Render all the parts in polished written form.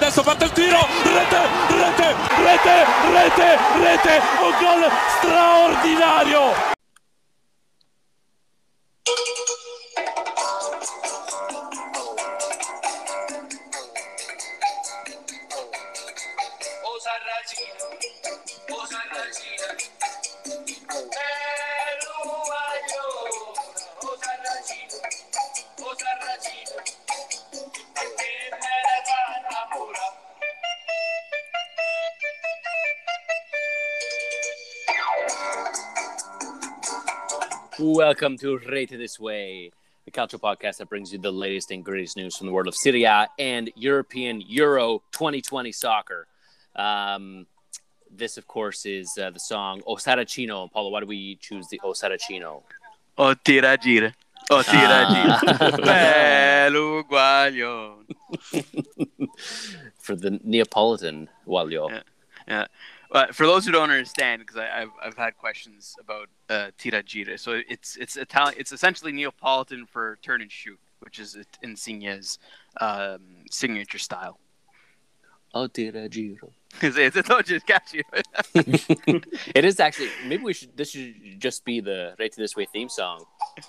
adesso parte il tiro, rete, un gol straordinario. Welcome to Rated This Way, the culture podcast that brings you the latest and greatest news from the world of Serie A and European Euro 2020 soccer. This, of course, is the song O Saracino. Paulo, why do we choose the O Saracino? O tira gira. Bello guaglio. For the Neapolitan guaglio. Yeah. For those who don't understand, because I've had questions about tira gira. So it's Italian. It's essentially Neapolitan for turn and shoot, which is Insigne's signature style. Oh, tira giro. It's not just catchy. It is actually. Maybe this should just be the Rated This Way theme song.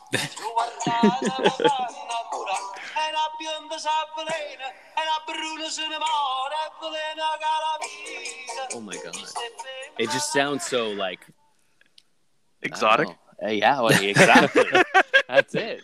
Oh my god! It just sounds so like exotic. Yeah, well, exactly. That's it.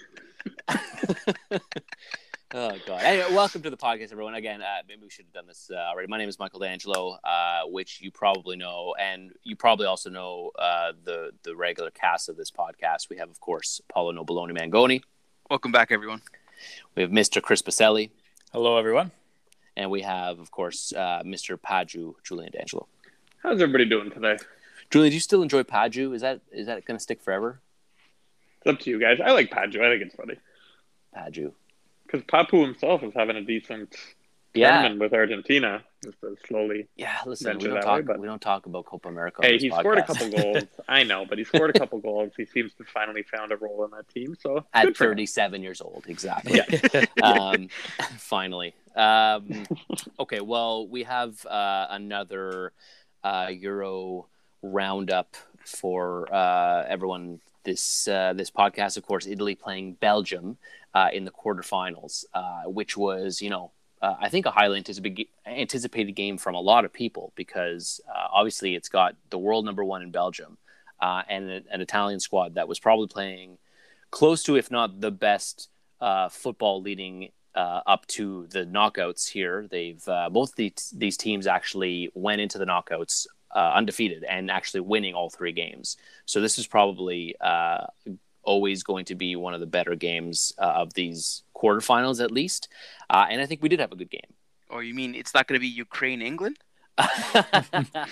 Oh god! Anyway, welcome to the podcast, everyone. Again, maybe we should have done this already. My name is Michael D'Angelo, which you probably know, and you probably also know the regular cast of this podcast. We have, of course, Paulo Noboloni Mangoni. Welcome back, everyone. We have Mr. Chris Baselli. Hello, everyone. And we have, of course, Mr. Paju, Julian D'Angelo. How's everybody doing today? Julian, do you still enjoy Paju? Is that going to stick forever? It's up to you guys. I like Paju. I think it's funny. Paju. Because Papu himself is having a decent tournament with Argentina. Just to slowly. Yeah, listen, we don't talk about Copa America. Hey, he scored a couple goals. I know, but he scored a couple goals. He seems to finally found a role in that team. So at 37 years old, exactly. Yeah. Finally. Okay, well, we have another Euro roundup for everyone. This podcast, of course, Italy playing Belgium in the quarterfinals, which was, I think a highly anticipated game from a lot of people because obviously it's got the world number one in Belgium and an Italian squad that was probably playing close to, if not the best football leading up to the knockouts here. They've both these teams actually went into the knockouts undefeated and actually winning all three games. So this is probably always going to be one of the better games of these quarterfinals, at least. And I think we did have a good game. Oh, you mean it's not going to be Ukraine-England? I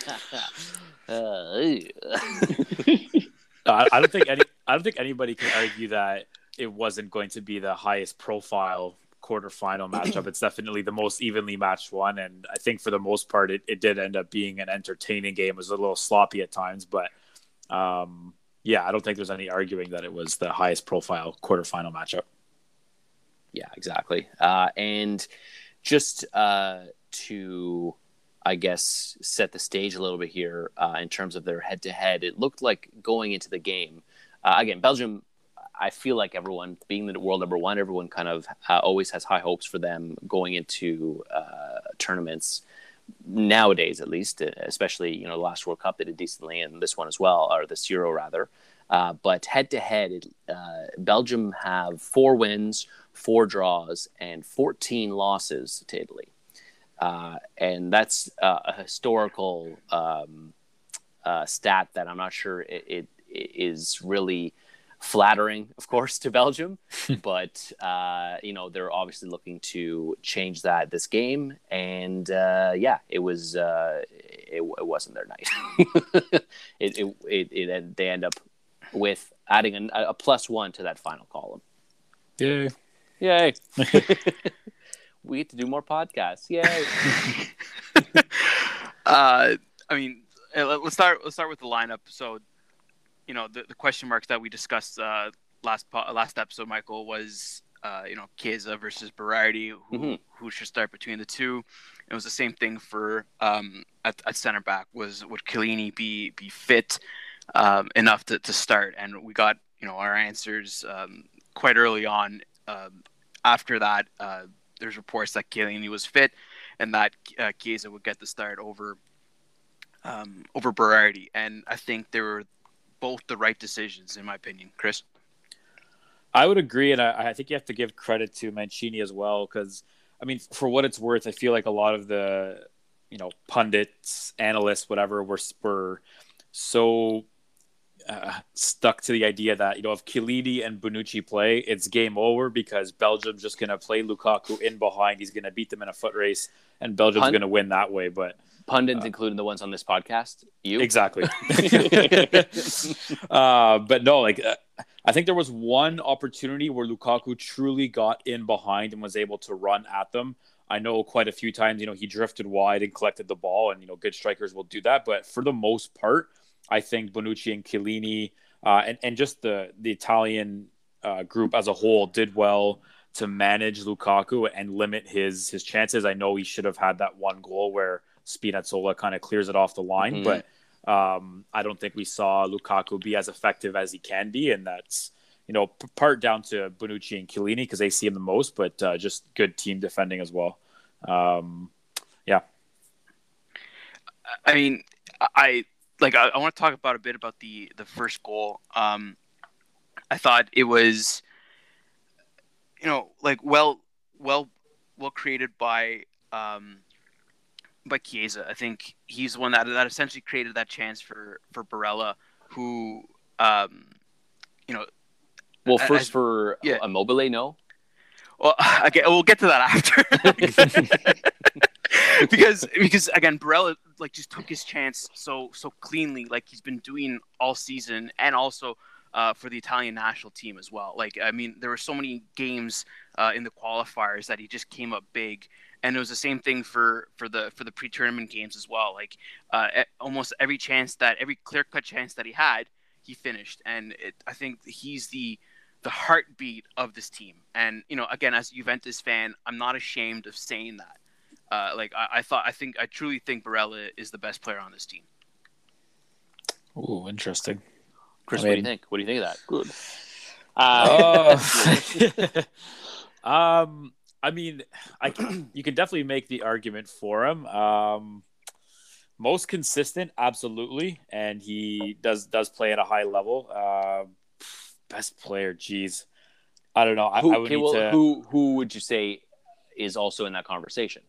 don't think anybody can argue that it wasn't going to be the highest profile quarterfinal matchup. It's definitely the most evenly matched one, and I think for the most part it did end up being an entertaining game. It was a little sloppy at times, but I don't think there's any arguing that it was the highest profile quarterfinal matchup. Yeah, exactly. And just to, I guess, set the stage a little bit here in terms of their head-to-head, it looked like going into the game, again, Belgium, I feel like everyone, being the world number one, everyone kind of always has high hopes for them going into tournaments nowadays, at least, especially, the last World Cup they did decently, and this one as well, or this Euro rather. But head-to-head, Belgium have 4 wins, 4 draws, and 14 losses to Italy. And that's a historical stat that I'm not sure it is really flattering, of course, to Belgium, but they're obviously looking to change that this game, and it was it wasn't their night. They end up with adding a +1 to that final column. Yay! We get to do more podcasts. Yay! Let's start with the lineup. So, the question marks that we discussed last episode, Michael, was Chiesa versus Berardi, who should start between the two. It was the same thing for at center back. Would Chiellini be fit enough to start? And we got our answers quite early on. After that, there's reports that Chiellini was fit and that Chiesa would get the start over Berardi. And I think they were both the right decisions, in my opinion. Chris? I would agree, and I think you have to give credit to Mancini as well, because, I mean, for what it's worth, I feel like a lot of the, pundits, analysts, whatever, were so stuck to the idea that, if Chiellini and Bonucci play, it's game over because Belgium's just going to play Lukaku in behind. He's going to beat them in a foot race, and Belgium's going to win that way. But pundits, including the ones on this podcast, you exactly. But no, I think there was one opportunity where Lukaku truly got in behind and was able to run at them. I know quite a few times, he drifted wide and collected the ball, and good strikers will do that. But for the most part, I think Bonucci and Chiellini and just the Italian group as a whole did well to manage Lukaku and limit his chances. I know he should have had that one goal where Spinazzola kind of clears it off the line, but I don't think we saw Lukaku be as effective as he can be, and that's part down to Bonucci and Chiellini because they see him the most, but just good team defending as well. Yeah. I mean, I want to talk about a bit about the first goal. I thought it was, well created by Chiesa. I think he's the one that essentially created that chance for Barella, who, Well, first for Immobile, no? Well, okay, we'll get to that after. because again, Barella just took his chance so cleanly, like he's been doing all season, and also for the Italian national team as well. There were so many games in the qualifiers that he just came up big, and it was the same thing for the pre-tournament games as well. Almost every clear-cut chance that he had, he finished, and I think he's the heartbeat of this team. And again, as a Juventus fan, I'm not ashamed of saying that. I truly think Barella is the best player on this team. Oh, interesting. Chris, what do you think? What do you think of that? Good. You can definitely make the argument for him. Most consistent, absolutely, and he does play at a high level. Best player, geez, I don't know. Who would you say is also in that conversation?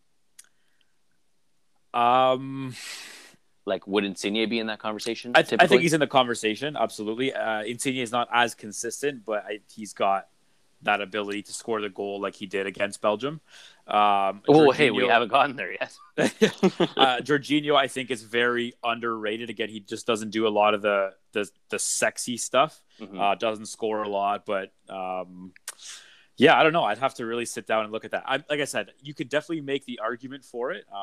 Would Insigne be in that conversation? I think he's in the conversation, absolutely. Insigne is not as consistent, but he's got that ability to score the goal like he did against Belgium. We haven't gotten there yet. Jorginho, I think, is very underrated. Again, he just doesn't do a lot of the sexy stuff. Doesn't score a lot, but I don't know. I'd have to really sit down and look at that. Like I said, you could definitely make the argument for it.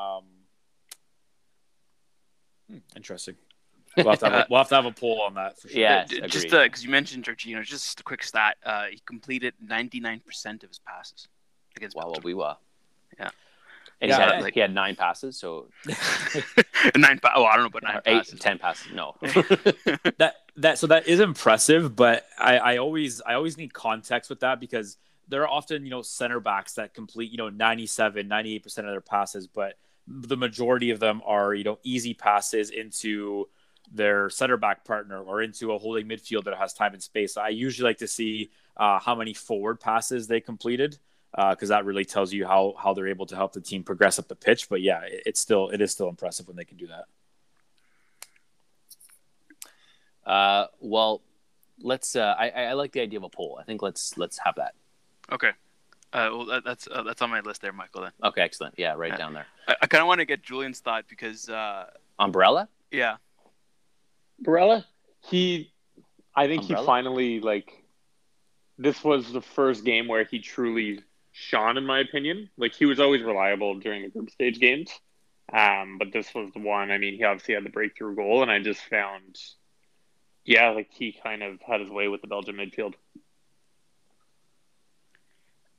Interesting. We'll have to have a poll on that for sure. Yeah, just because you mentioned Jorginho, just a quick stat: he completed 99% of his passes against Belgium. Yeah, and he had 9 passes. So 9. I don't know about 9 passes. 10 passes. No. that is impressive, but I always need context with that because there are often center backs that complete 97, 98% of their passes, but the majority of them are easy passes into their center back partner or into a holding midfield that has time and space. I usually like to see how many forward passes they completed because that really tells you how they're able to help the team progress up the pitch. But yeah, it is still impressive when they can do that. Well, let's. I like the idea of a poll. I think let's have that. Okay. That's on my list there, Michael. Then. Okay, excellent. Yeah, right down there. I kind of want to get Julian's thought because Umbrella. Yeah. Barella, I think he finally, this was the first game where he truly shone, in my opinion. He was always reliable during the group stage games. But this was the one, he obviously had the breakthrough goal, and I just found, he kind of had his way with the Belgian midfield.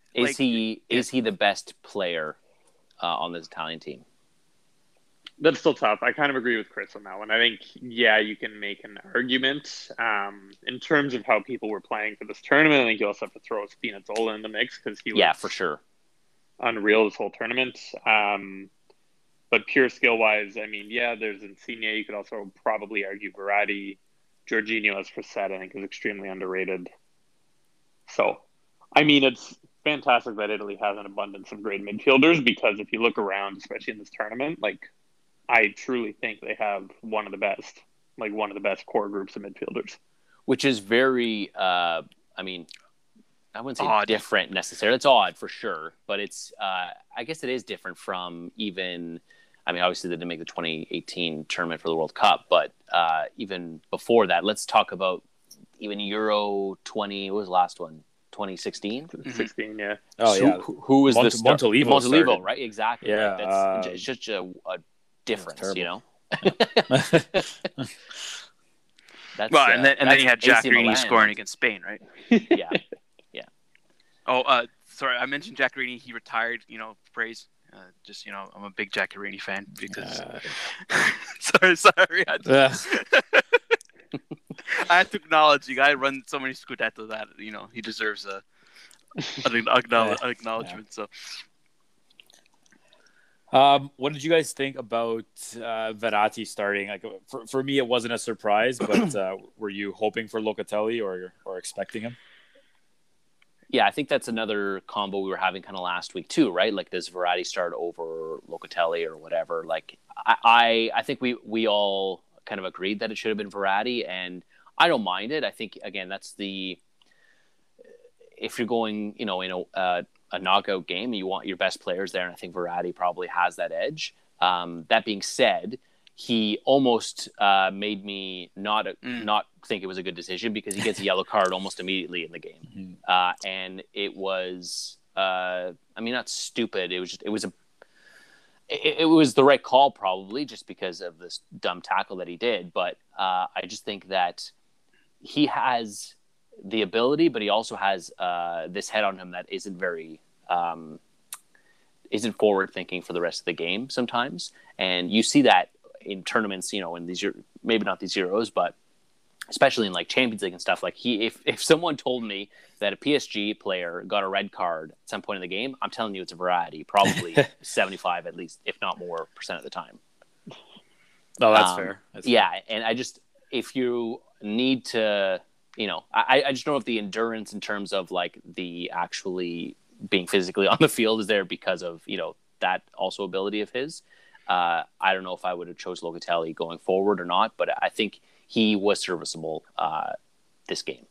Is he the best player on this Italian team? That's still tough. I kind of agree with Chris on that one. I think, you can make an argument. In terms of how people were playing for this tournament, I think you also have to throw Spinazzola in the mix because he was for sure unreal this whole tournament. But pure skill-wise, I mean, there's Insigne. You could also probably argue Verratti. Jorginho, as Chris said, I think is extremely underrated. So, I mean, it's fantastic that Italy has an abundance of great midfielders because if you look around, especially in this tournament, like, I truly think they have one of the best core groups of midfielders. Which is very, I mean, I wouldn't say odd. Different necessarily. It's odd for sure, but it's, I guess it is different from even, I mean, obviously they didn't make the 2018 tournament for the World Cup, but even before that, let's talk about even Euro 20, what was the last one? 2016? 16, yeah. Oh, so yeah. Who was this? Montolivo started. Right? Exactly. Yeah. Like, it's just a difference, you know? And then you had Giaccherini scoring against Spain, right? Yeah. Oh, sorry, I mentioned Giaccherini. He retired, praise. I'm a big Giaccherini fan because. sorry. I have to acknowledge the guy runs so many Scudetto that he deserves an acknowledgement. So. What did you guys think about Verratti starting? Like for me, it wasn't a surprise, but were you hoping for Locatelli or expecting him? Yeah, I think that's another combo we were having kind of last week too, right? Like, does Verratti start over Locatelli or whatever? Like, I think we all kind of agreed that it should have been Verratti, and I don't mind it. I think again, that's if you're going, in a knockout game, you want your best players there, and I think Verratti probably has that edge. That being said, he almost made me not think it was a good decision because he gets a yellow card almost immediately in the game, and it was, I mean, not stupid. It was the right call probably just because of this dumb tackle that he did. But I just think that he has the ability, but he also has this head on him that isn't very isn't forward thinking for the rest of the game sometimes, and you see that in tournaments, in these, maybe not these Euros, but especially in like Champions League and stuff. Like if someone told me that a PSG player got a red card at some point in the game, I'm telling you it's a Verratti, probably 75 at least, if not more % of the time. No, that's fair. Fair. And I just, if you need to, I just don't know if the endurance in terms of like the actually being physically on the field is there because of, that also ability of his. I don't know if I would have chose Locatelli going forward or not, but I think he was serviceable this game.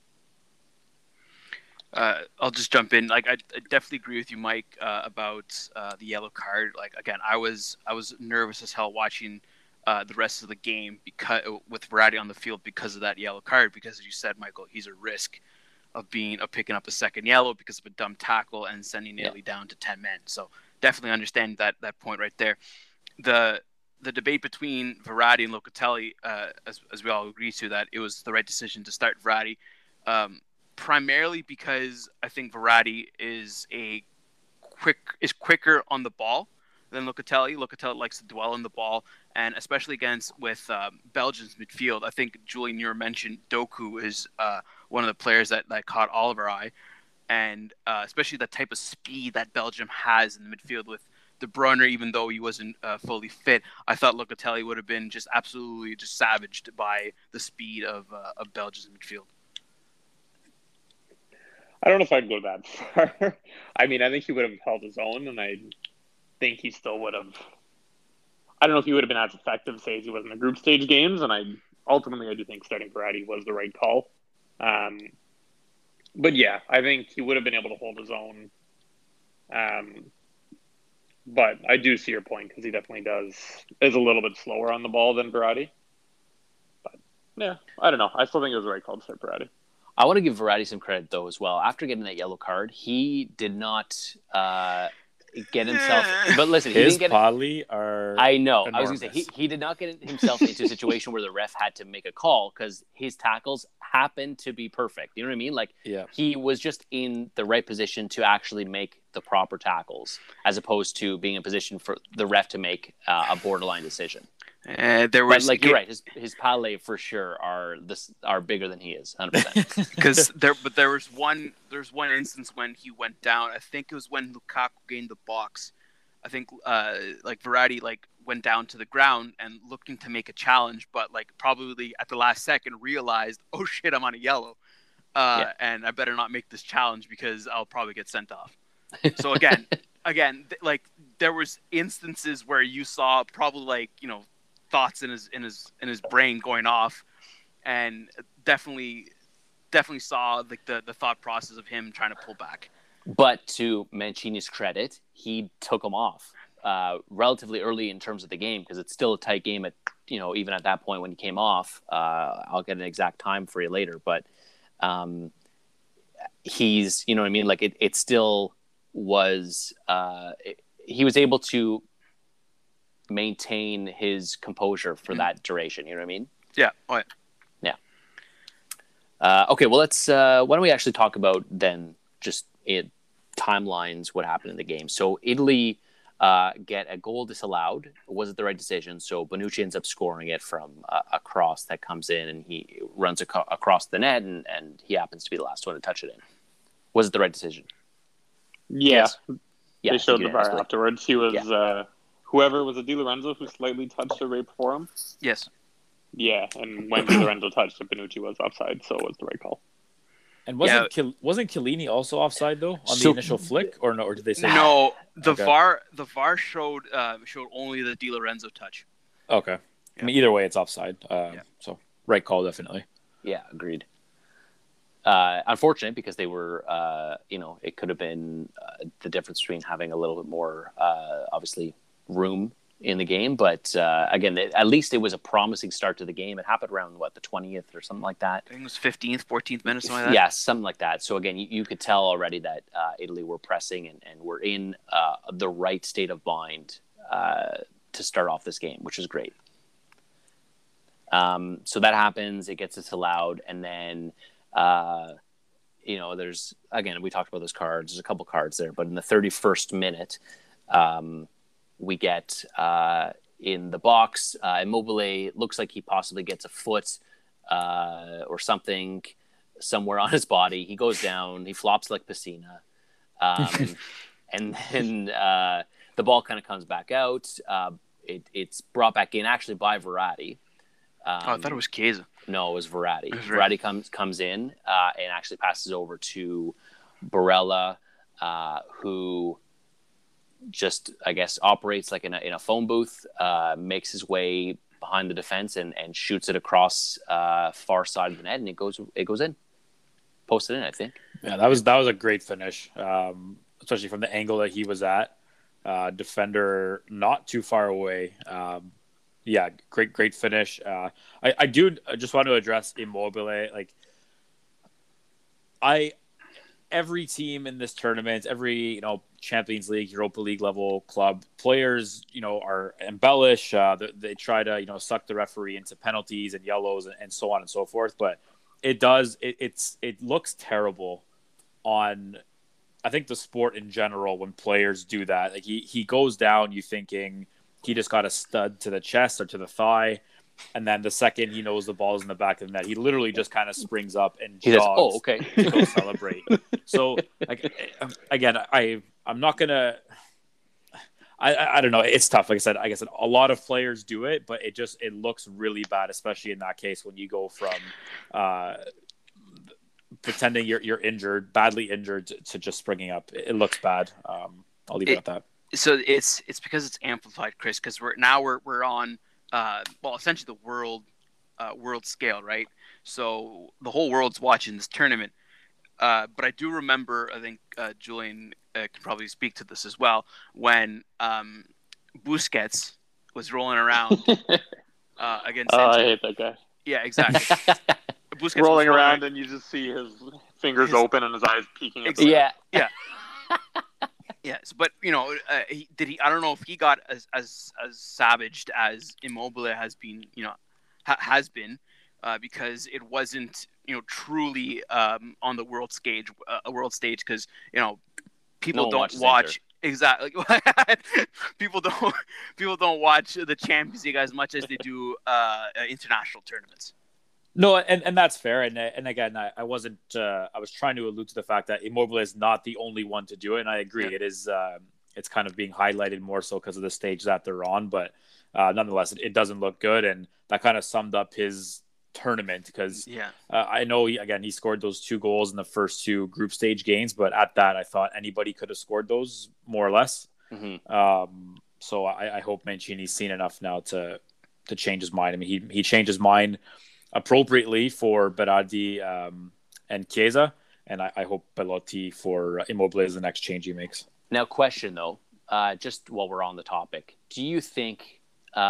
I'll just jump in. Like, I definitely agree with you, Mike, about the yellow card. Like, again, I was nervous as hell watching the rest of the game because with Verratti on the field because of that yellow card. Because as you said, Michael, he's a risk of picking up a second yellow because of a dumb tackle and sending Italy down to 10 men. So definitely understand that point right there. The debate between Verratti and Locatelli, as we all agree to, that it was the right decision to start Verratti, primarily because I think Verratti is quicker on the ball than Locatelli. Locatelli likes to dwell on the ball, and especially with Belgium's midfield, I think Julian, you mentioned Doku is one of the players that caught all of our eye, and especially the type of speed that Belgium has in the midfield with De Bruyne, even though he wasn't fully fit. I thought Locatelli would have been just absolutely just savaged by the speed of Belgium's midfield. I don't know if I'd go that far. I mean, I think he would have held his own, and I think he still would have. I don't know if he would have been as effective, say, as he was in the group stage games, and I do think starting Verratti was the right call. But yeah, I think he would have been able to hold his own. But I do see your point because he definitely is a little bit slower on the ball than Verratti. But yeah, I don't know. I still think it was the right call to start Verratti. I want to give Verratti some credit though as well. After getting that yellow card, he did not get himself. But listen, he His didn't get. poly are. I know. Enormous. I was going to say he did not get himself into a situation where the ref had to make a call because his tackles happened to be perfect. You know what I mean? Like he was just in the right position to actually make the proper tackles, as opposed to being in position for the ref to make a borderline decision. There was but you're right. His Pele for sure are bigger than he is, 100%. Because there was one instance when he went down. I think it was when Lukaku gained the box. I think like Verratti went down to the ground and looking to make a challenge, but probably at the last second realized, oh shit, I'm on a yellow, and I better not make this challenge because I'll probably get sent off. So again, there was instances where you saw probably thoughts in his brain going off, and definitely saw the thought process of him trying to pull back. But to Mancini's credit, he took him off relatively early in terms of the game, because it's still a tight game at even at that point when he came off. I'll get an exact time for you later, but he's what I mean, it still was he was able to maintain his composure for that duration. You know what I mean? Yeah. Oh, yeah. Okay. Well, let's. Why don't we actually talk about then just timelines? What happened in the game? So Italy get a goal disallowed. Was it the right decision? So Bonucci ends up scoring it from a cross that comes in, and he runs across the net, and he happens to be the last one to touch it in. Was it the right decision? Yeah. Yes. Yeah. They showed the VAR afterwards. He was. Yeah. Whoever was it, Di Lorenzo, who slightly touched it right before him? Yes. Yeah, and when Di Lorenzo touched it, Bonucci was offside, so it was the right call. And wasn't Chiellini also offside though on the initial flick, or no? Or did they say no? The VAR showed only the Di Lorenzo touch. Okay. Yeah. I mean, either way, it's offside. So right call, definitely. Yeah, agreed. Unfortunate because they were, it could have been the difference between having a little bit more, obviously, room in the game. But again, at least it was a promising start to the game. It happened around, the 20th or something like that? I think it was 15th, 14th minute, something like that. Yeah, something like that. So again, you could tell already that Italy were pressing and were in the right state of mind to start off this game, which is great. So that happens. It gets disallowed, and then... there's, again, we talked about those cards. There's a couple cards there, but in the 31st minute, we get in the box, Immobile looks like he possibly gets a foot or something somewhere on his body. He goes down, he flops like Pessina. And then the ball kind of comes back out. It's brought back in actually by Verratti. I thought it was Chiesa. No, it was Verratti. Verratti comes in and actually passes over to Barella, who just, I guess, operates like in a phone booth, makes his way behind the defense and shoots it across far side of the net, and it goes in, posted in, I think. Yeah, that was a great finish, especially from the angle that he was at. Defender not too far away. Yeah, great finish. I just want to address Immobile. Every team in this tournament, every Champions League, Europa League level club players, are embellish. They try to suck the referee into penalties and yellows and so on and so forth. But it looks terrible on, I think, the sport in general when players do that. He goes down, you thinking he just got a stud to the chest or to the thigh, and then the second he knows the ball's in the back of the net, he literally just kind of springs up and jogs to go celebrate. So, again, I'm not gonna. I don't know. It's tough. Like I said, a lot of players do it, but it looks really bad, especially in that case when you go from pretending you're injured, badly injured, to just springing up. It looks bad. I'll leave it at that. So it's because it's amplified, Chris, because we're on essentially the world scale, right? So the whole world's watching this tournament. But I do remember, I think Julian can probably speak to this as well, when Busquets was rolling around against. Oh, I hate that guy. Yeah, exactly. Busquets rolling around, and you just see his fingers open and his eyes peeking at the yeah. Yes, but I don't know if he got as savaged as Immobile has been, has been, because it wasn't, truly on the world stage, because people No one don't watches watch exactly. people don't watch the Champions League as much as they do international tournaments. No, and that's fair. And again, I wasn't. I was trying to allude to the fact that Immobile is not the only one to do it, and I agree. Yeah. It is. It's kind of being highlighted more so because of the stage that they're on, but nonetheless, it doesn't look good, and that kind of summed up his tournament because I know he scored those 2 goals in the first 2 group stage games, but at that, I thought anybody could have scored those more or less. Mm-hmm. So I hope Mancini's seen enough now to change his mind. I mean, he changed his mind appropriately for Berardi and Chiesa, and I hope Belotti for Immobile is the next change he makes. Now, question though, just while we're on the topic, do you think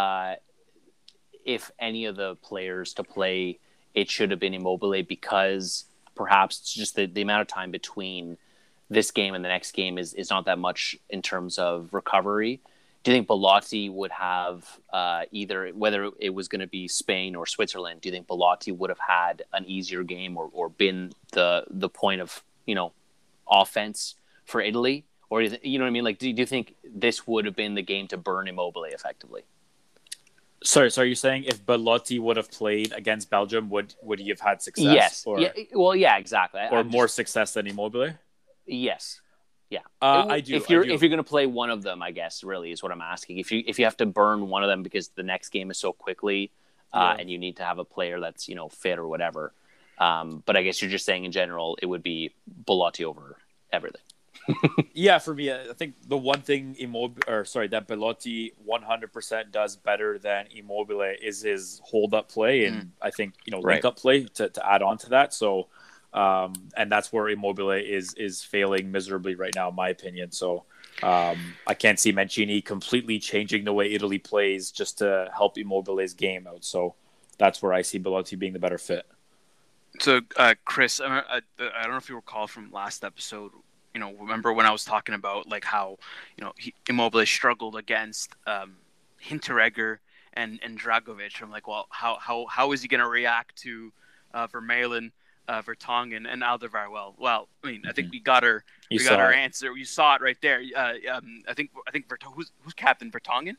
if any of the players to play, it should have been Immobile because perhaps it's just the amount of time between this game and the next game is not that much in terms of recovery? Do you think Belotti would have either, whether it was going to be Spain or Switzerland, do you think Belotti would have had an easier game or been the point of, offense for Italy? Or, you know what I mean? Like, do you think this would have been the game to burn Immobile effectively? Sorry, so are you saying if Belotti would have played against Belgium, would he have had success? Yes. Or, yeah, exactly. Or more success than Immobile? Yes. Yeah. I do. If you're going to play one of them, I guess really is what I'm asking. If you have to burn one of them because the next game is so quickly, and you need to have a player that's fit or whatever. But I guess you're just saying in general it would be Belotti over everything. Yeah, for me, I think the one thing that Belotti 100% does better than Immobile is his hold-up play, and I think link-up play to add on to that. So, and that's where Immobile is failing miserably right now, in my opinion. So, I can't see Mancini completely changing the way Italy plays just to help Immobile's game out. So, that's where I see Belotti being the better fit. So, Chris, I don't know if you recall from last episode. Remember when I was talking about like how Immobile struggled against Hinteregger and Dragovic. I'm like, well, how is he going to react to Vermaelen, Vertonghen, and Alderweireld? Well, I mean, I think we got our answer. You saw it right there. I think who's captain Vertonghen?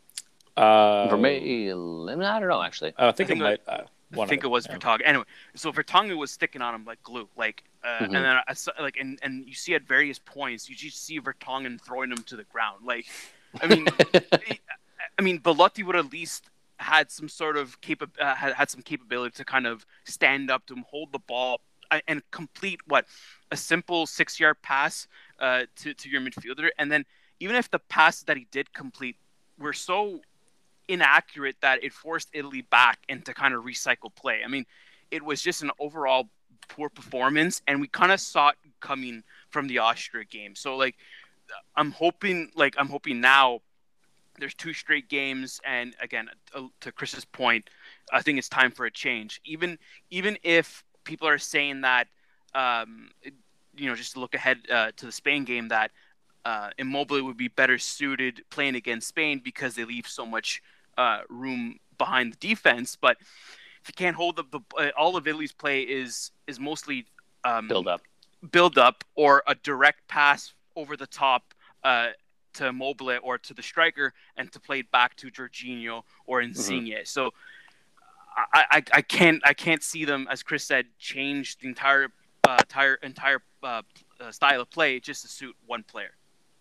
Vermaelen, I don't know actually. I think it was Vertonghen. Anyway, so Vertonghen was sticking on him like glue, and then I saw, and you see at various points, you just see Vertonghen throwing him to the ground. Like, I mean, Belotti would at least had some sort of had some capability to kind of stand up to him, hold the ball, and complete a simple 6-yard pass to your midfielder. And then even if the passes that he did complete were so inaccurate that it forced Italy back into kind of recycle play. I mean, it was just an overall poor performance, and we kind of saw it coming from the Austria game. So I'm hoping now there's 2 straight games, and again, to Chris's point, I think it's time for a change. Even if people are saying that, just to look ahead to the Spain game, that Immobile would be better suited playing against Spain because they leave so much room behind the defense. But if you can't hold up all of Italy's play is mostly build up or a direct pass over the top to Immobile or to the striker, and to play it back to Jorginho or Insigne. Mm-hmm. So I can't see them, as Chris said, change the entire style of play just to suit one player.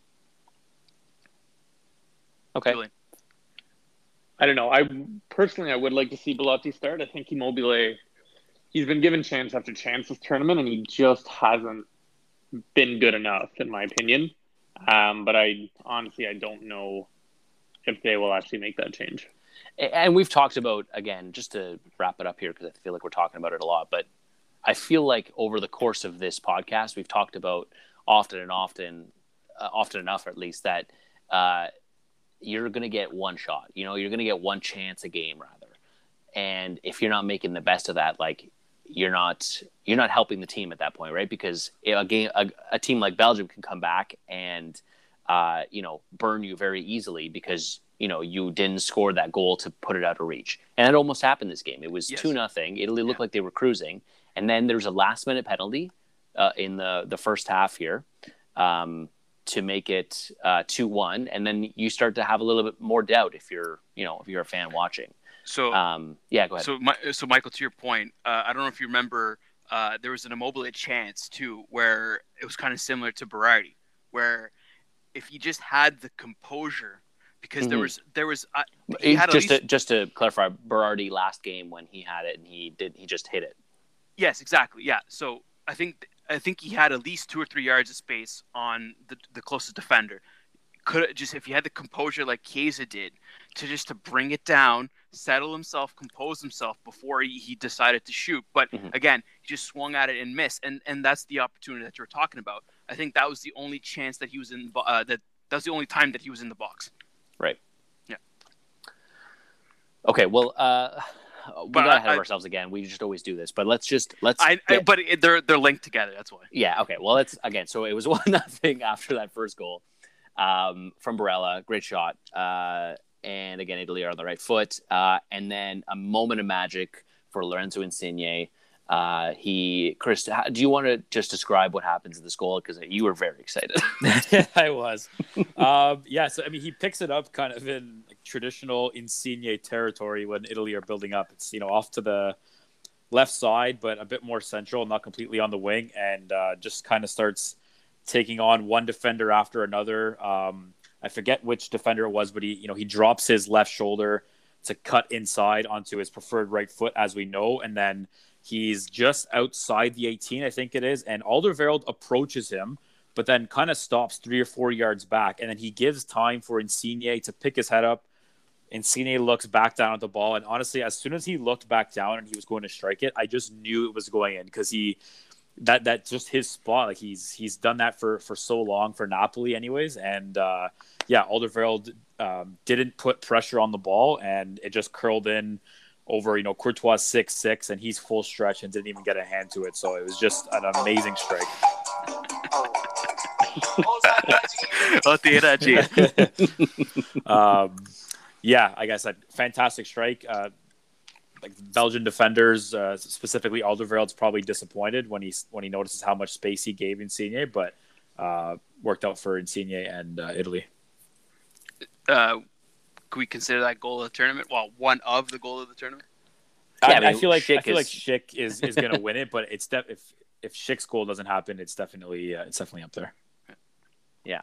Okay. Julian. I don't know. I would like to see Belotti start. I think Immobile, he's been given chance after chance this tournament, and he just hasn't been good enough, in my opinion. But I don't know if they will actually make that change. And we've talked about, again, just to wrap it up here, because I feel like we're talking about it a lot, but I feel like over the course of this podcast, we've talked about often enough, at least, that you're going to get one shot. You're going to get one chance a game, rather. And if you're not making the best of that, you're not helping the team at that point, right? Because a team like Belgium can come back and burn you very easily because you didn't score that goal to put it out of reach. And it almost happened this game. It was 2-0. Italy looked like they were cruising, and then there's a last-minute penalty in the first half here to make it 2-1, and then you start to have a little bit more doubt if you're a fan watching. So go ahead. So Michael, to your point, I don't know if you remember, there was an Immobile chance too, where it was kind of similar to Berardi, where if he just had the composure. Because there was he had just to clarify, Berardi last game when he had it and he just hit it. Yes, exactly. Yeah. So I think he had at least 2 or 3 yards of space on the closest defender. Could just, if he had the composure like Chiesa did, to bring it down, settle himself, compose himself before he decided to shoot. But again, he just swung at it and missed, and that's the opportunity that you were talking about. I think that was the only chance that he was in that's the only time that he was in the box. Right. Yeah. Okay. Well, we got ahead of ourselves again. We just always do this, but let's. But they're linked together. That's why. Yeah. Okay. Well, so it was 1-0 after that first goal from Barella. Great shot. And again, Italy are on the right foot. And then a moment of magic for Lorenzo Insigne. Chris, do you want to just describe what happens in this goal? Because you were very excited. I was. So, I mean, he picks it up kind of in traditional Insigne territory when Italy are building up. It's, off to the left side, but a bit more central, not completely on the wing, and just kind of starts taking on one defender after another. I forget which defender it was, but he drops his left shoulder to cut inside onto his preferred right foot, as we know, and then he's just outside the 18, I think it is, and Alderweireld approaches him, but then kind of stops 3 or 4 yards back, and then he gives time for Insigne to pick his head up. Insigne looks back down at the ball, and honestly, as soon as he looked back down and he was going to strike it, I just knew it was going in because that's just his spot. Like he's done that for so long for Napoli, anyways, and Alderweireld didn't put pressure on the ball, and it just curled in over, Courtois 6'6", and he's full stretch and didn't even get a hand to it. So it was just an amazing strike. Like I said, fantastic strike. Like Belgian defenders, specifically Alderweireld's probably disappointed when he notices how much space he gave Insigne, but worked out for Insigne and Italy. Could we consider that goal of the tournament? Well, one of the goal of the tournament. Yeah, I feel like Schick is going to win it, but it's if Schick's goal doesn't happen, it's definitely up there. Yeah.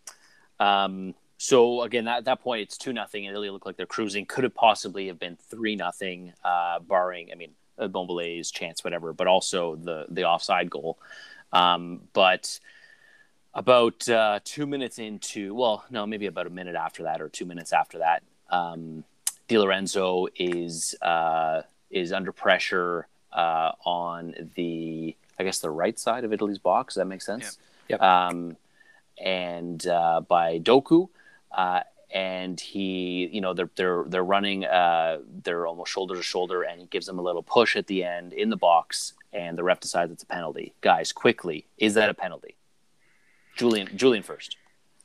So again, at that point, it's 2-0, and Italy look like they're cruising. Could have possibly have been 3-0, barring Bombolé's chance, whatever, but also the offside goal. But about 2 minutes into, maybe about a minute after that, or 2 minutes after that, Di Lorenzo is under pressure on the right side of Italy's box. Does that make sense? Yep. And by Doku, and he, they're running, they're almost shoulder to shoulder, and he gives them a little push at the end in the box, and the ref decides it's a penalty. Guys, quickly, is that a penalty? Julian first.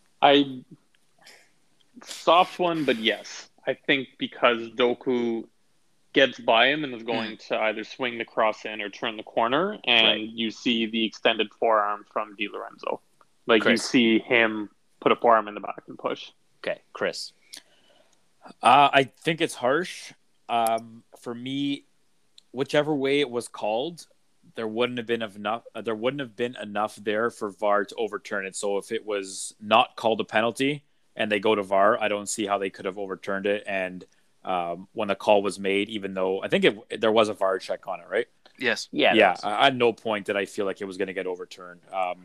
Soft one, but yes. I think because Doku gets by him and is going to either swing the cross in or turn the corner, and you see the extended forearm from Di Lorenzo. Like Chris. You see him put a forearm in the back and push. Okay, Chris. I think it's harsh. For me, whichever way it was called, there wouldn't have been enough. There wouldn't have been enough there for VAR to overturn it. So if it was not called a penalty and they go to VAR, I don't see how they could have overturned it. And when the call was made, even though I think there was a VAR check on it, right? Yes. Yeah. At no point did I feel like it was going to get overturned.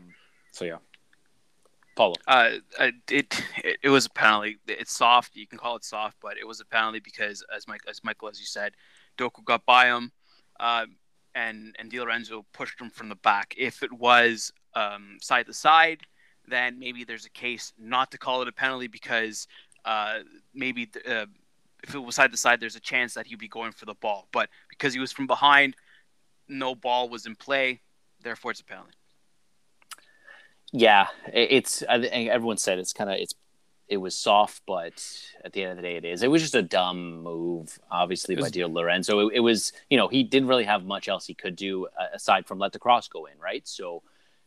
Paulo. It was a penalty. It's soft. You can call it soft, but it was a penalty because, as Michael, as you said, Doku got by him, and Di Lorenzo pushed him from the back. If it was side to side, then maybe there's a case not to call it a penalty because maybe if it was side to side, there's a chance that he'd be going for the ball. But because he was from behind, no ball was in play, therefore it's a penalty. Yeah, it's. I think everyone said it was soft, but at the end of the day, it is. It was just a dumb move, obviously, by Di Lorenzo. It was, he didn't really have much else he could do aside from let the cross go in, right? So,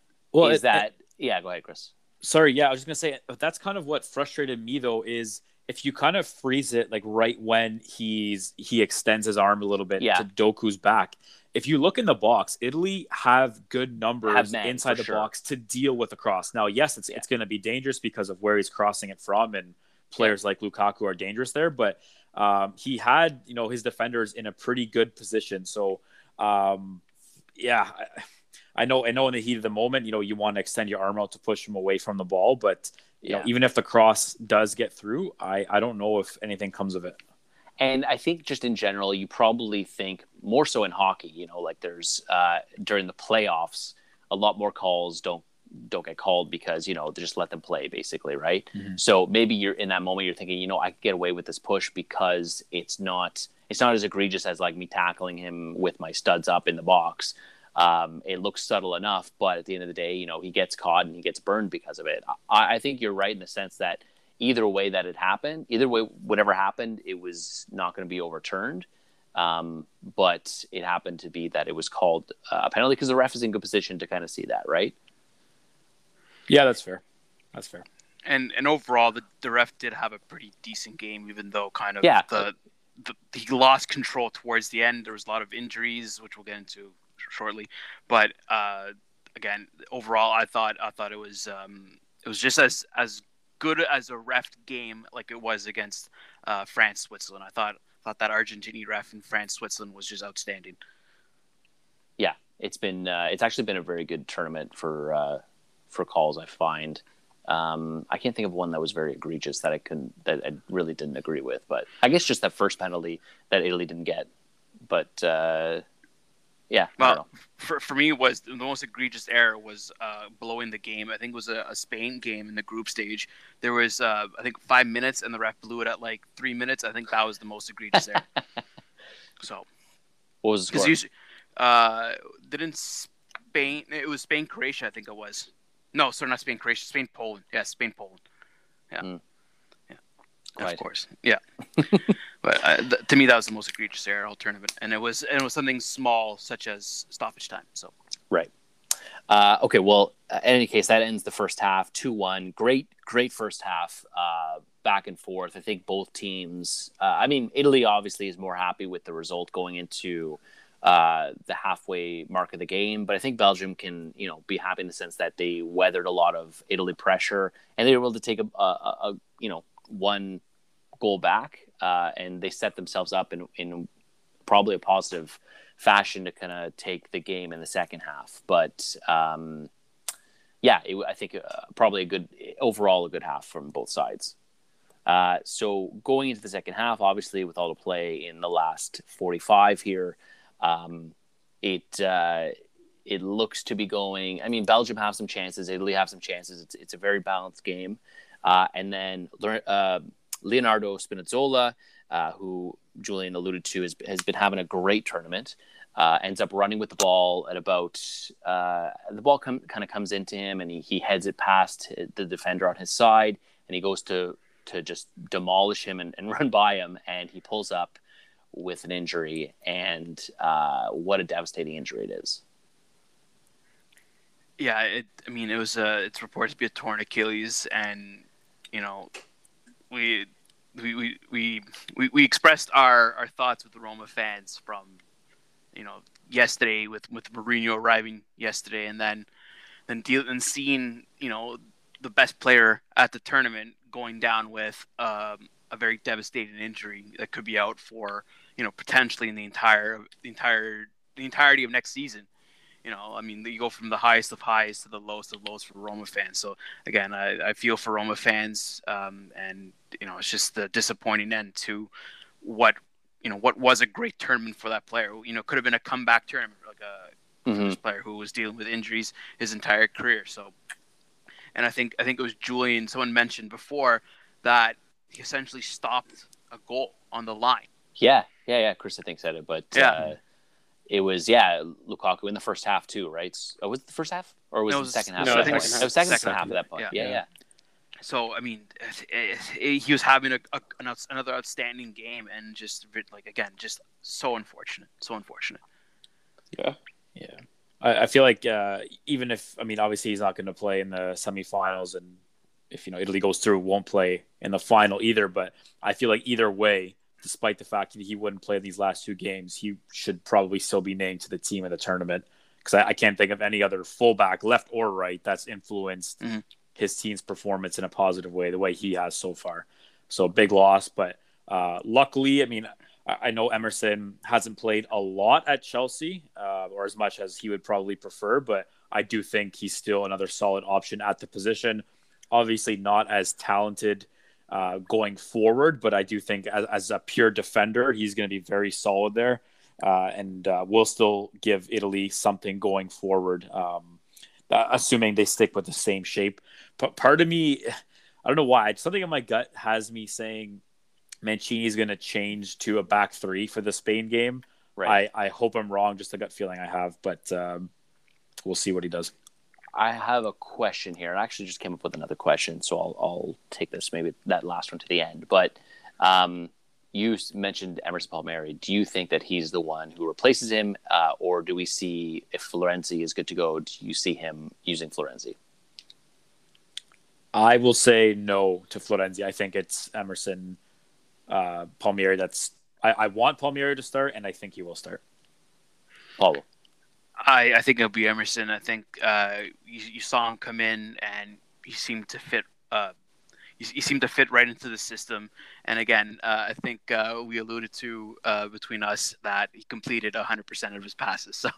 yeah, go ahead, Chris. Sorry, yeah, I was just gonna say that's kind of what frustrated me though is if you kind of freeze it like right when he extends his arm a little bit to Doku's back. If you look in the box, Italy have good numbers inside the box to deal with the cross. Now, yes, it's going to be dangerous because of where he's crossing it from, and players like Lukaku are dangerous there. But he had his defenders in a pretty good position. So yeah. I know in the heat of the moment, you want to extend your arm out to push him away from the ball, but even if the cross does get through, I don't know if anything comes of it. And I think just in general, you probably think more so in hockey, like there's during the playoffs, a lot more calls don't get called because, they just let them play basically. Right. Mm-hmm. So maybe you're in that moment, you're thinking, I could get away with this push because it's not as egregious as like me tackling him with my studs up in the box. It looks subtle enough, but at the end of the day, he gets caught and he gets burned because of it. I think you're right in the sense that either way that it happened, whatever happened, it was not going to be overturned. But it happened to be that it was called a penalty because the ref is in good position to kind of see that, right? Yeah, that's fair. That's fair. And overall, the ref did have a pretty decent game, even though kind of he lost control towards the end. There was a lot of injuries, which we'll get into shortly. But again, overall, I thought it was just as good as a ref game like it was against France Switzerland. I thought that Argentinian ref in France Switzerland was just outstanding. Yeah, it's actually been a very good tournament for calls. I find I can't think of one that was very egregious that I really didn't agree with, but I guess just that first penalty that Italy didn't get. But yeah. Well, for me, was the most egregious error was blowing the game. I think it was a Spain game in the group stage. There was I think 5 minutes, and the ref blew it at like 3 minutes. I think that was the most egregious error. So, what was the score? Didn't Spain? It was Spain Croatia. I think it was. No, sorry, not Spain Croatia. Spain Poland. Yeah, Spain Poland. Yeah. Yeah. Right. Of course. Yeah. But to me, that was the most egregious error all tournament, and it was something small such as stoppage time. So right. Okay. Well, in any case, that ends the first half 2-1. Great first half. Back and forth. I think both teams. Italy obviously is more happy with the result going into the halfway mark of the game, but I think Belgium can be happy in the sense that they weathered a lot of Italy pressure and they were able to take a one goal back. And they set themselves up in probably a positive fashion to kind of take the game in the second half. But I think probably a good half from both sides. So going into the second half, obviously with all the play in the last 45 here, it looks to be going. Belgium have some chances, Italy have some chances. It's a very balanced game, and then Leonardo Spinazzola, who Julian alluded to, has been having a great tournament. Ends up running with the ball at about the ball kind of comes into him, and he heads it past the defender on his side, and he goes to just demolish him and run by him, and he pulls up with an injury, and what a devastating injury it is. Yeah, it's reported to be a torn Achilles, and we expressed our thoughts with the Roma fans from yesterday with Mourinho arriving yesterday, and then seeing the best player at the tournament going down with a very devastating injury that could be out for potentially in the entirety of next season. You go from the highest of highs to the lowest of lows for Roma fans. So again, I feel for Roma fans, and it's just the disappointing end to what was a great tournament for that player. Could have been a comeback tournament, like a first player who was dealing with injuries his entire career. So, and I think it was Julian. Someone mentioned before that he essentially stopped a goal on the line. Yeah. Chris, I think said it, but it was Lukaku in the first half too, right? Was it the first half or was it the second half? No, at I that think point? it It was second second half at that point. Yeah. So I mean, he was having another outstanding game, and just like again, just so unfortunate. Yeah. I feel like even if obviously he's not going to play in the semifinals, and if Italy goes through, won't play in the final either. But I feel like either way, despite the fact that he wouldn't play these last 2 games, he should probably still be named to the team in the tournament, because I can't think of any other fullback, left or right, that's influenced his team's performance in a positive way the way he has so far. So big loss, but luckily, I know Emerson hasn't played a lot at Chelsea, or as much as he would probably prefer, but I do think he's still another solid option at the position. Obviously not as talented going forward, but I do think as a pure defender, he's going to be very solid there, and will still give Italy something going forward, assuming they stick with the same shape. But part of me, I don't know why, something in my gut has me saying Mancini is going to change to a back 3 for the Spain game. Right. I hope I'm wrong, just a gut feeling I have, but we'll see what he does. I have a question here. I actually just came up with another question, so I'll take this, maybe that last one to the end. But you mentioned Emerson Palmieri. Do you think that he's the one who replaces him, or do we see, if Florenzi is good to go, do you see him using Florenzi? I will say no to Florenzi. I think it's Emerson Palmieri. I want Palmieri to start, and I think he will start. Paulo. I think it'll be Emerson. I think you saw him come in, and he seemed to fit. He seemed to fit right into the system. And again, I think we alluded to between us that he completed 100% of his passes. So,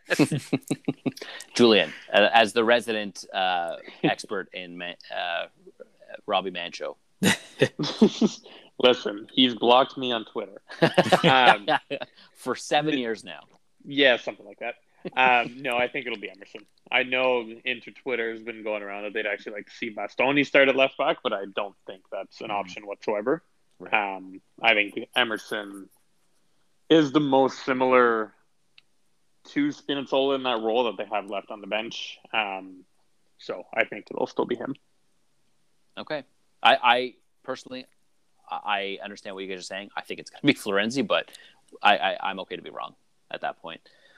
Julian, as the resident expert in Robbie Mancho. Listen, he's blocked me on Twitter for 7 years now. Yeah, something like that. No, I think it'll be Emerson. I know Twitter has been going around that they'd actually like to see Bastoni start at left back, but I don't think that's an option whatsoever. Right. I think Emerson is the most similar to Spinazzola in that role that they have left on the bench. So I think it'll still be him. Okay. I personally, I understand what you guys are saying. I think it's going to be Florenzi, but I'm okay to be wrong at that point.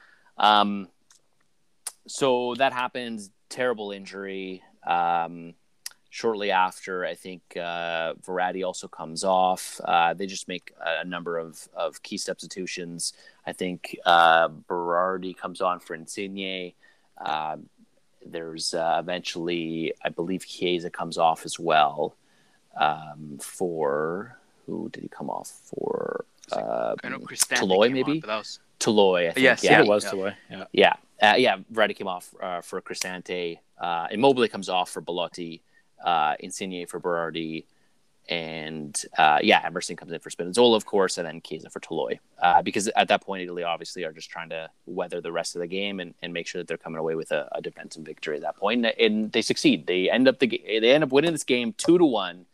So that happens, terrible injury. Shortly after, I think Verratti also comes off. They just make a number of key substitutions. I think Berardi comes on for Insigne. There's eventually, I believe Chiesa comes off as well. For who did he come off for? I know Cristante Toloi, came maybe? on, but that was... Toloi, I think. Yes, it was Toloi. Yeah. Verratti came off for Cristante. Immobile comes off for Belotti. Insigne for Berardi. And Emerson comes in for Spinazzola, of course, and then Chiesa for Toloi. Because at that point, Italy obviously are just trying to weather the rest of the game and make sure that they're coming away with a defensive victory at that point. And they succeed. They end up winning this game 2-1.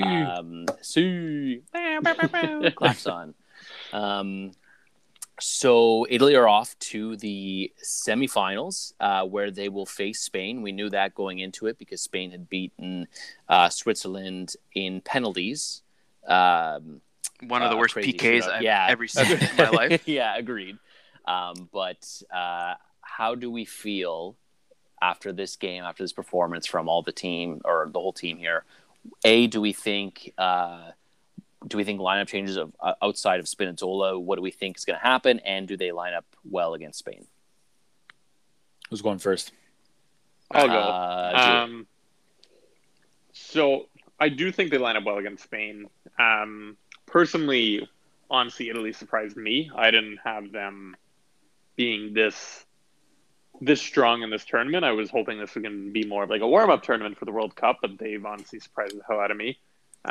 Claps on. So Italy are off to the semifinals, where they will face Spain. We knew that going into it because Spain had beaten Switzerland in penalties. One of the worst PKs I've ever seen in my life. Yeah, agreed. But how do we feel after this game, after this performance from all the team or the whole team here? Do we think lineup changes of outside of Spinazzola? What do we think is going to happen? And do they line up well against Spain? Who's going first? I'll go. So I do think they line up well against Spain. Personally, honestly, Italy surprised me. I didn't have them being this strong in this tournament. I was hoping this was going to be more of like a warm-up tournament for the World Cup, but they've honestly surprised the hell out of me.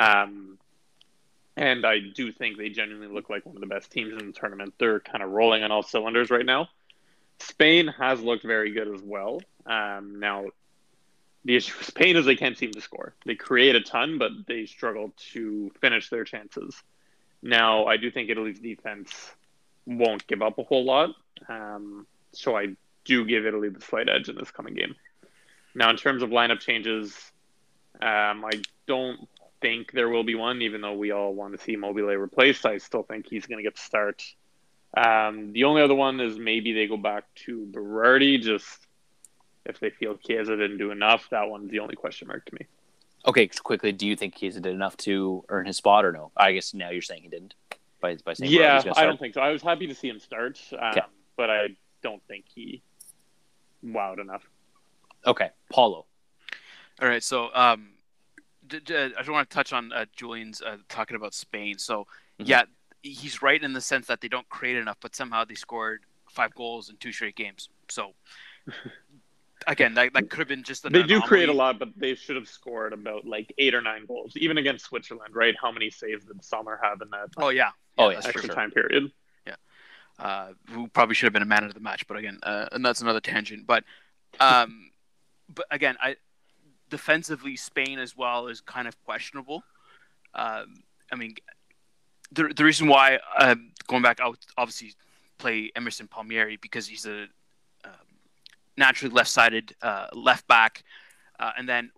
And I do think they genuinely look like one of the best teams in the tournament. They're kind of rolling on all cylinders right now. Spain has looked very good as well. Now, the issue with Spain is they can't seem to score. They create a ton, but they struggle to finish their chances. Now, I do think Italy's defense won't give up a whole lot. So I do give Italy the slight edge in this coming game. Now, in terms of lineup changes, I don't think there will be one, even though we all want to see Immobile replaced. I still think he's going to get the start. The only other one is maybe they go back to Berardi, just if they feel Chiesa didn't do enough. That one's the only question mark to me. Okay, quickly, do you think Chiesa did enough to earn his spot or no? I guess now you're saying he didn't by saying yeah, I don't think so. I was happy to see him start, but I don't think he wowed enough. Okay, Paulo. All right, so I just want to touch on Julian's talking about Spain. So, yeah, he's right in the sense that they don't create enough, but somehow they scored 5 goals in 2 straight games. So, again, that could have been just an anomaly. Do create a lot, but they should have scored about 8 or 9 goals, even against Switzerland, right? How many saves did Sommer have in that extra time period? Yeah. Who probably should have been a man of the match, but again, and that's another tangent. But again, defensively, Spain as well is kind of questionable. I mean, the reason why going back, I would obviously play Emerson Palmieri because he's a naturally left-sided left back, and then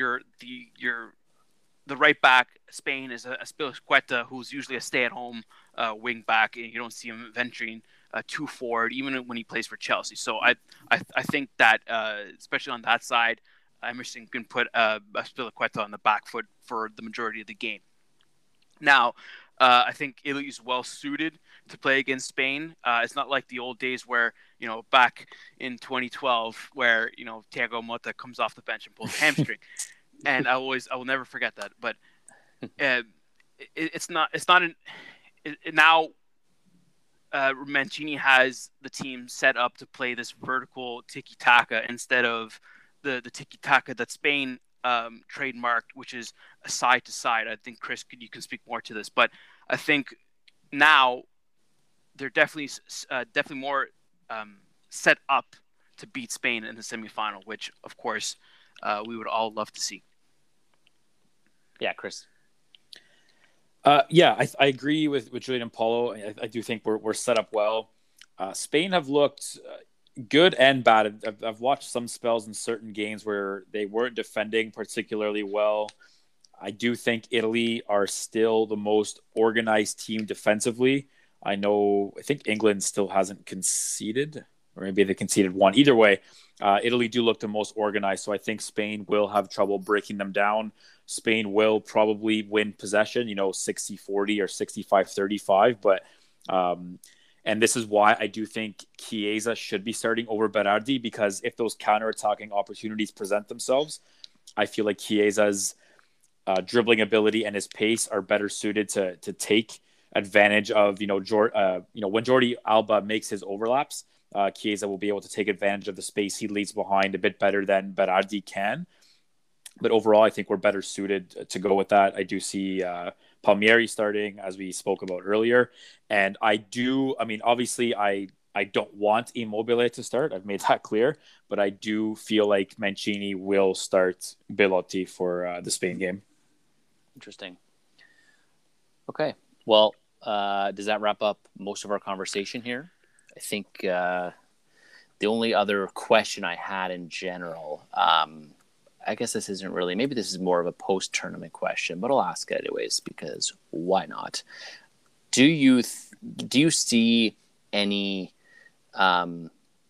the right back Spain is a Azpilicueta, who's usually a stay-at-home wing back, and you don't see him venturing too forward, even when he plays for Chelsea. So I think that especially on that side, Emerson can put Azpilicueta on the back foot for the majority of the game. Now, I think Italy is well suited to play against Spain. It's not like the old days where, back in 2012, where, Thiago Motta comes off the bench and pulls a hamstring. And I will never forget that. But now Mancini has the team set up to play this vertical tiki-taka instead of the tiki-taka that Spain trademarked, which is a side to side. I think Chris, you can speak more to this, but I think now they're definitely more set up to beat Spain in the semifinal, which of course we would all love to see. Yeah, Chris. I agree with Julian and Paulo. I do think we're set up well. Spain have looked good and bad. I've watched some spells in certain games where they weren't defending particularly well. I do think Italy are still the most organized team defensively. I think England still hasn't conceded, or maybe they conceded 1. Either way, Italy do look the most organized, so I think Spain will have trouble breaking them down. Spain will probably win possession, 60-40 or 65-35, but and this is why I do think Chiesa should be starting over Berardi, because if those counter-attacking opportunities present themselves, I feel like Chiesa's dribbling ability and his pace are better suited to take advantage of, when Jordi Alba makes his overlaps, Chiesa will be able to take advantage of the space he leaves behind a bit better than Berardi can. But overall, I think we're better suited to go with that. I do see Palmieri starting, as we spoke about earlier. And obviously, I don't want Immobile to start. I've made that clear. But I do feel like Mancini will start Belotti for the Spain game. Interesting. Okay. Well, does that wrap up most of our conversation here? I think the only other question I had in general, I guess this isn't really, maybe this is more of a post-tournament question, but I'll ask it anyways, because why not? Do you see any, I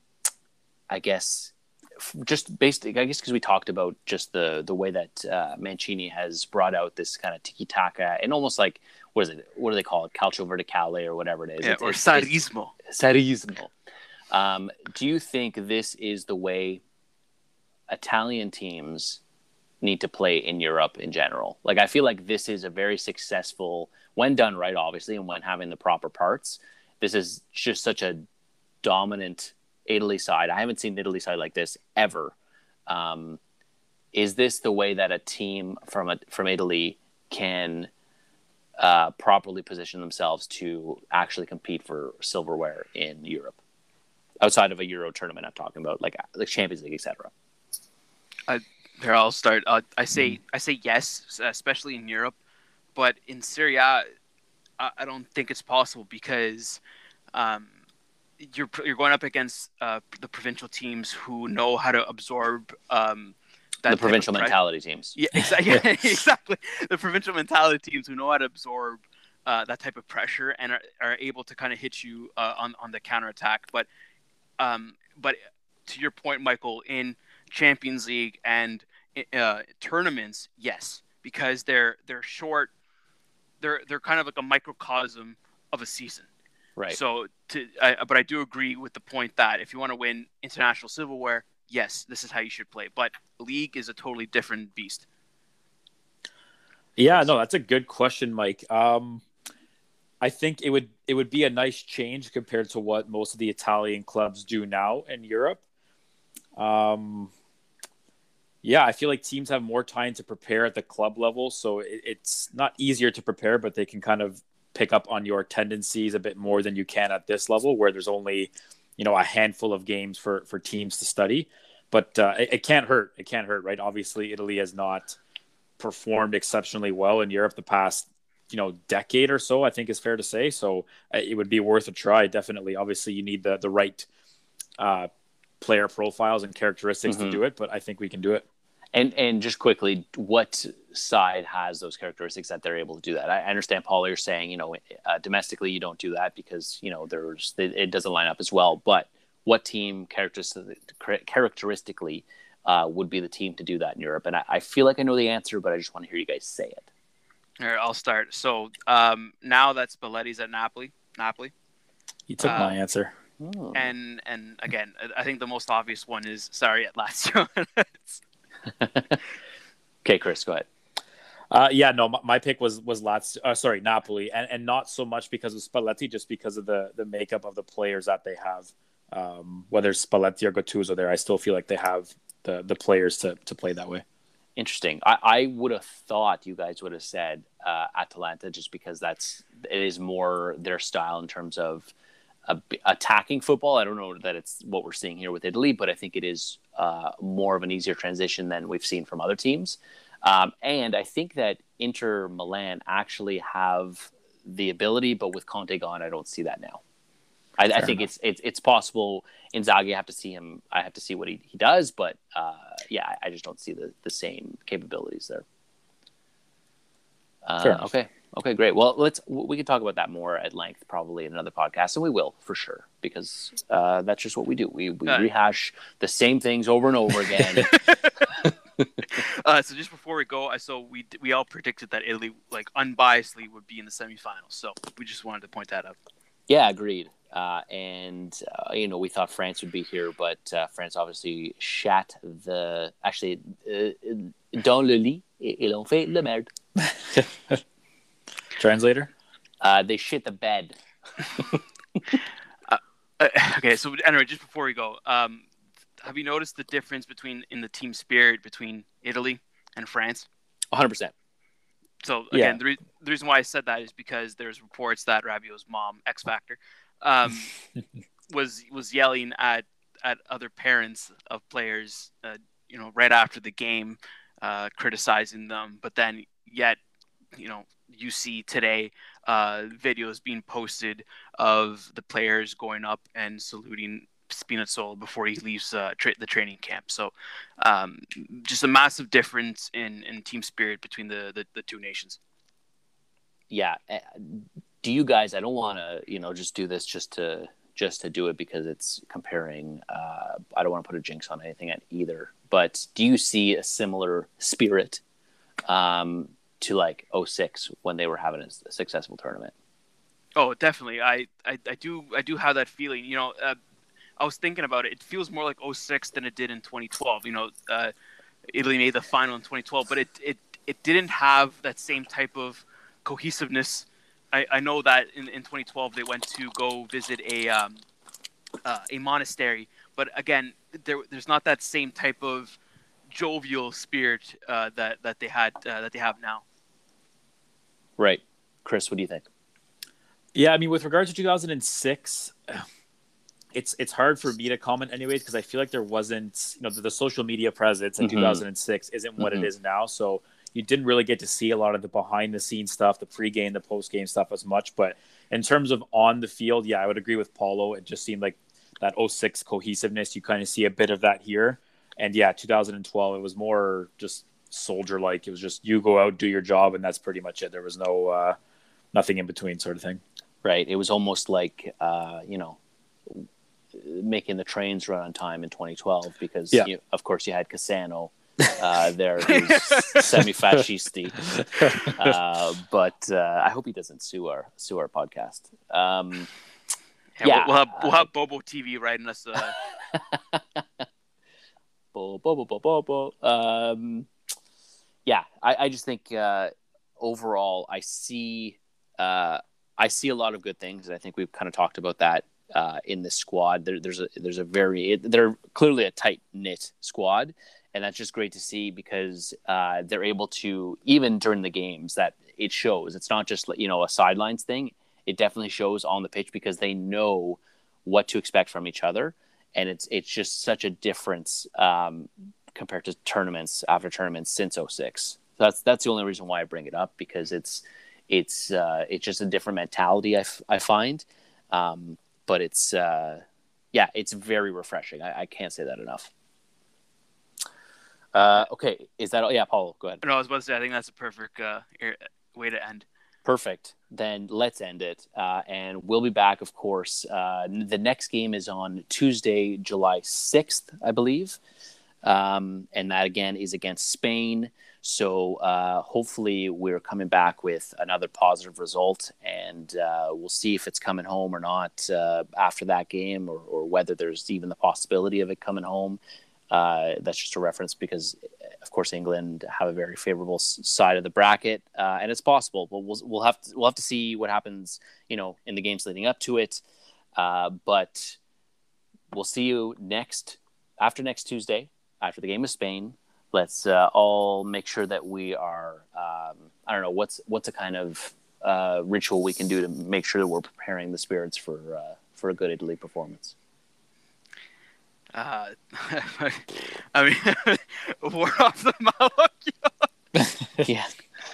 guess, just basically, I guess because we talked about just the way that Mancini has brought out this kind of tiki-taka and almost like, what do they call it? Calcio verticale or whatever it is. Yeah, or Sarrismo. Sarrismo. Do you think this is the way Italian teams need to play in Europe in general? Like, I feel like this is a very successful, when done right, obviously, and when having the proper parts, this is just such a dominant Italy side. I haven't seen an Italy side like this ever. Is this the way that a team from Italy can properly position themselves to actually compete for silverware in Europe? Outside of a Euro tournament, I'm talking about, like Champions League, etc. Here, I'll start. I say yes, especially in Europe, but in Serie A, I don't think it's possible because you're going up against the provincial teams who know how to absorb the provincial mentality teams. Yeah, exactly. Yeah, exactly. The provincial mentality teams who know how to absorb that type of pressure and are able to kind of hit you on the counterattack. But to your point, Michael, in Champions League and tournaments, yes, because they're short. They're kind of like a microcosm of a season. Right. So, but I do agree with the point that if you want to win international silverware, yes, this is how you should play. But league is a totally different beast. Yeah, no, that's a good question, Mike. I think it would be a nice change compared to what most of the Italian clubs do now in Europe. Yeah, I feel like teams have more time to prepare at the club level, so it's not easier to prepare, but they can kind of pick up on your tendencies a bit more than you can at this level, where there's only, a handful of games for teams to study. But it can't hurt. It can't hurt, right? Obviously, Italy has not performed exceptionally well in Europe the past, decade or so, I think is fair to say. So it would be worth a try, definitely. Obviously, you need the right player profiles and characteristics to do it, but I think we can do it. And just quickly, what side has those characteristics that they're able to do that? I understand, Paul, you're saying, domestically you don't do that because, it doesn't line up as well. But what team characteristically would be the team to do that in Europe? And I feel like I know the answer, but I just want to hear you guys say it. All right, I'll start. So now that Spalletti's at Napoli. You took my answer. Oh. And again, I think the most obvious one is Sarri at Lazio. Okay, Chris, go ahead. My pick was Lazio, Napoli, and not so much because of Spalletti, just because of the makeup of the players that they have. Whether Spalletti or Gattuso there, I still feel like they have the players to play that way. Interesting. I would have thought you guys would have said Atalanta, just because it is more their style in terms of attacking football. I don't know that it's what we're seeing here with Italy, but I think it is more of an easier transition than we've seen from other teams. And I think that Inter Milan actually have the ability, but with Conte gone, I don't see that now. I think it's possible. Inzaghi, I have to see him. I have to see what he does, but I just don't see the same capabilities there. Okay, great. Well, we can talk about that more at length probably in another podcast, and we will for sure, because that's just what we do. We rehash the same things over and over again. So just before we go, we all predicted that Italy, like unbiasedly, would be in the semifinals. So we just wanted to point that out. Yeah, agreed. We thought France would be here, but France obviously shat dans le lit et ils ont fait la merde. Translator? They shit the bed. Okay, so anyway, just before we go, have you noticed the difference in the team spirit between Italy and France? 100%. So again, the reason why I said that is because there's reports that Rabiot's mom, X Factor, was yelling at other parents of players, right after the game, criticizing them. But then yet, you see today videos being posted of the players going up and saluting Spinazzola before he leaves the training camp. So just a massive difference in team spirit between the two nations. Yeah. Do you guys, I don't want to, just do this just to do it because it's comparing, I don't want to put a jinx on anything at either, but do you see a similar spirit to like 2006 when they were having a successful tournament? Oh, definitely. I do have that feeling. I was thinking about it. It feels more like 2006 than it did in 2012. Italy made the final in 2012, but it didn't have that same type of cohesiveness. I know that in 2012 they went to go visit a monastery, but again, there's not that same type of jovial spirit that they have now. Right, Chris, what do you think? Yeah, I mean, with regards to 2006, it's hard for me to comment anyways, because I feel like there wasn't, the social media presence in 2006 isn't what it is now. So, you didn't really get to see a lot of the behind the scenes stuff, the pregame, the postgame stuff as much. But in terms of on the field, yeah, I would agree with Paulo. It just seemed like that 06 cohesiveness. You kind of see a bit of that here. And yeah, 2012, it was more just soldier-like. It was just you go out, do your job, and that's pretty much it. There was no nothing in between sort of thing. Right. It was almost like, making the trains run on time in 2012 because, of course, you had Cassano there who's semi-fascisti. But I hope he doesn't sue our podcast. We'll have Bobo TV writing us. Bobo. I just think overall I see a lot of good things, and I think we've kind of talked about that in this squad. They're clearly a tight knit squad, and that's just great to see because they're able to, even during the games, that it shows. It's not just a sidelines thing. It definitely shows on the pitch because they know what to expect from each other, and it's just such a difference compared to tournaments after tournaments since 06. So that's the only reason why I bring it up, because it's just a different mentality I find. But it's very refreshing. I can't say that enough. Okay, is that all? Yeah, Paulo, go ahead. No, I was about to say, I think that's a perfect way to end. Perfect. Then let's end it. And we'll be back, of course. The next game is on Tuesday, July 6th, I believe. And that, again, is against Spain. So hopefully we're coming back with another positive result, and we'll see if it's coming home or not after that game, or whether there's even the possibility of it coming home. That's just a reference because, of course, England have a very favorable side of the bracket, and it's possible. But we'll have to see what happens, in the games leading up to it. But we'll see you after next Tuesday, after the game of Spain. Let's all make sure that we are, I don't know, what's a kind of ritual we can do to make sure that we're preparing the spirits for a good Italy performance. I mean, we're off the Malocchio. Yeah.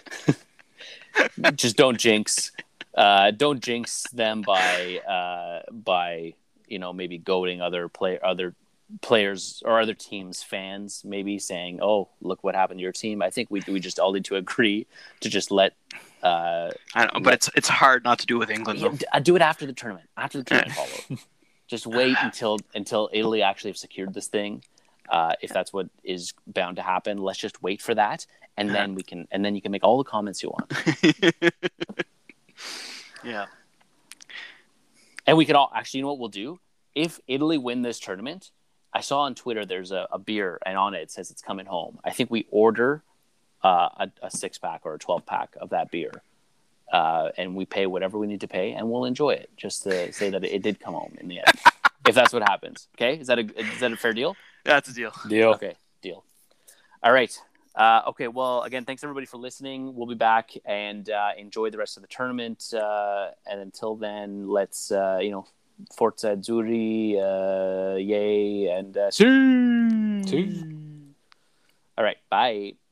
Just don't jinx them by maybe goading other players or other teams' fans, maybe saying, "Oh, look what happened to your team." I think we just all need to agree to just let. I know, but it's hard not to do with England. Though. Do it after the tournament. Paulo. Just wait until Italy actually have secured this thing. If that's what is bound to happen, let's just wait for that, and then you can make all the comments you want. Yeah. And we could all actually, you know what we'll do? If Italy win this tournament, I saw on Twitter there's a beer, and on it says it's coming home. I think we order a 6-pack or a 12-pack of that beer, and we pay whatever we need to pay, and we'll enjoy it, just to say that it did come home in the end. If that's what happens, okay? Is that a fair deal? Yeah, that's a deal. Okay, deal. All right. Okay. Well, again, thanks everybody for listening. We'll be back, and enjoy the rest of the tournament. And until then, let's Forza Azzurri, yay, and see. All right, bye.